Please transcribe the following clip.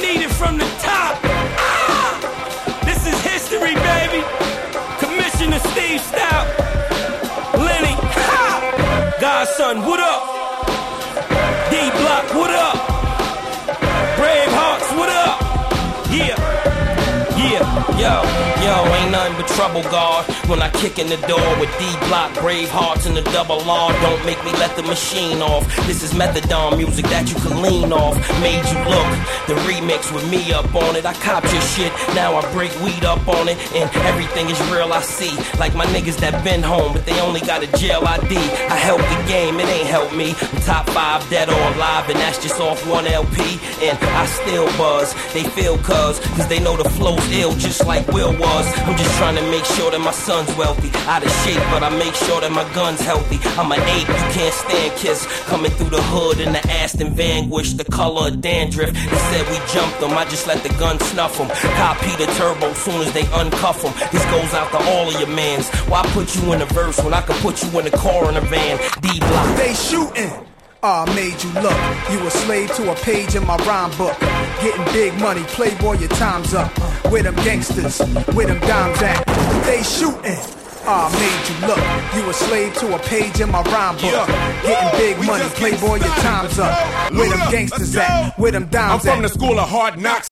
lead it from the top. This is history, baby. Commissioner Steve Stout, Lenny, Godson, what up? D-Block, what up? Bravehearts, what up? Yo, ain't nothing but trouble, God. When I kick in the door with D-Block, Bravehearts, and the double R, don't make me let the machine off. This is methadone music that you can lean off. Made you look, the remix with me up on it. I copped your shit, now I break weed up on it, and everything is real I see. Like my niggas that been home, but they only got a jail ID. I help the game, it ain't helped me. I'm top 5 dead or alive, and that's just off 1 LP. And I still buzz, they feel cuz they know the flow's ill, just like Will was. I'm just trying to make sure that my son's wealthy. Out of shape, but I make sure that my gun's healthy. I'm an ape, you can't stand Kiss. Coming through the hood in the Aston Vanquish, the color of dandruff. They said we jumped them, I just let the gun snuff them. Copy the turbo soon as they uncuff them. This goes out to all of your mans. Why put you in a verse when I can put you in a car in a van? D-Block. They shooting. Made you look. You a slave to a page in my rhyme book. Getting big money, playboy, your time's up. Where them gangsters, where them dimes at? They shooting. Made you look. You a slave to a page in my rhyme book. Getting big money, playboy, your time's up. Where them gangsters at? Where them dimes at? I'm from the school of hard knocks.